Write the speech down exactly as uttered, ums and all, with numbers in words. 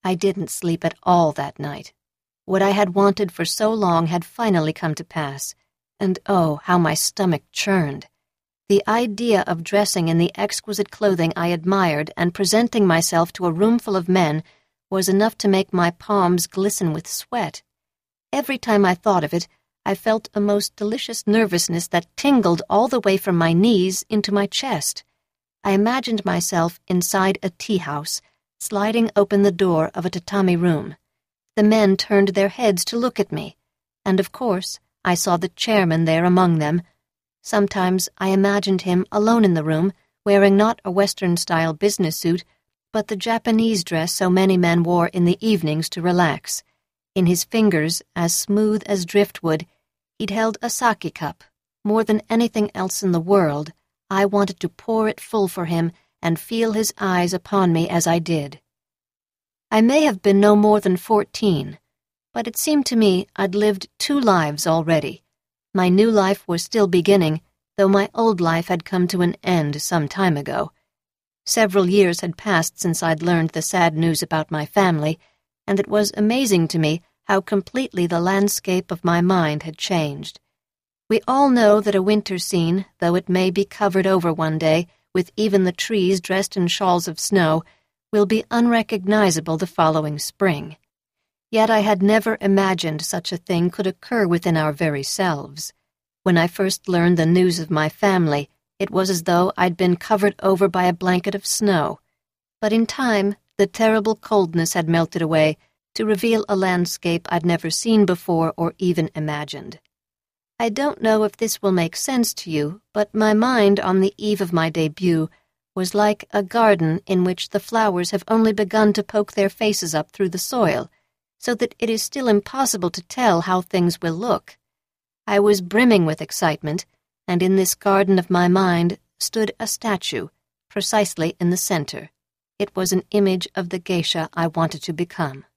I didn't sleep at all that night. What I had wanted for so long had finally come to pass, and oh, how my stomach churned. The idea of dressing in the exquisite clothing I admired and presenting myself to a room full of men was enough to make my palms glisten with sweat. Every time I thought of it, I felt a most delicious nervousness that tingled all the way from my knees into my chest. I imagined myself inside a tea-house, sliding open the door of a tatami room. The men turned their heads to look at me, and of course I saw the chairman there among them. Sometimes I imagined him alone in the room, wearing not a Western-style business suit, but the Japanese dress so many men wore in the evenings to relax. In his fingers, as smooth as driftwood, he'd held a sake cup. More than anything else in the world, I wanted to pour it full for him and feel his eyes upon me as I did. I may have been no more than fourteen, but it seemed to me I'd lived two lives already. My new life was still beginning, though my old life had come to an end some time ago. Several years had passed since I'd learned the sad news about my family, and it was amazing to me how completely the landscape of my mind had changed. We all know that a winter scene, though it may be covered over one day, with even the trees dressed in shawls of snow, will be unrecognizable the following spring. Yet I had never imagined such a thing could occur within our very selves. When I first learned the news of my family, it was as though I'd been covered over by a blanket of snow. But in time, the terrible coldness had melted away to reveal a landscape I'd never seen before or even imagined. I don't know if this will make sense to you, but my mind on the eve of my debut was like a garden in which the flowers have only begun to poke their faces up through the soil, so that it is still impossible to tell how things will look. I was brimming with excitement, and in this garden of my mind stood a statue, precisely in the center. It was an image of the geisha I wanted to become.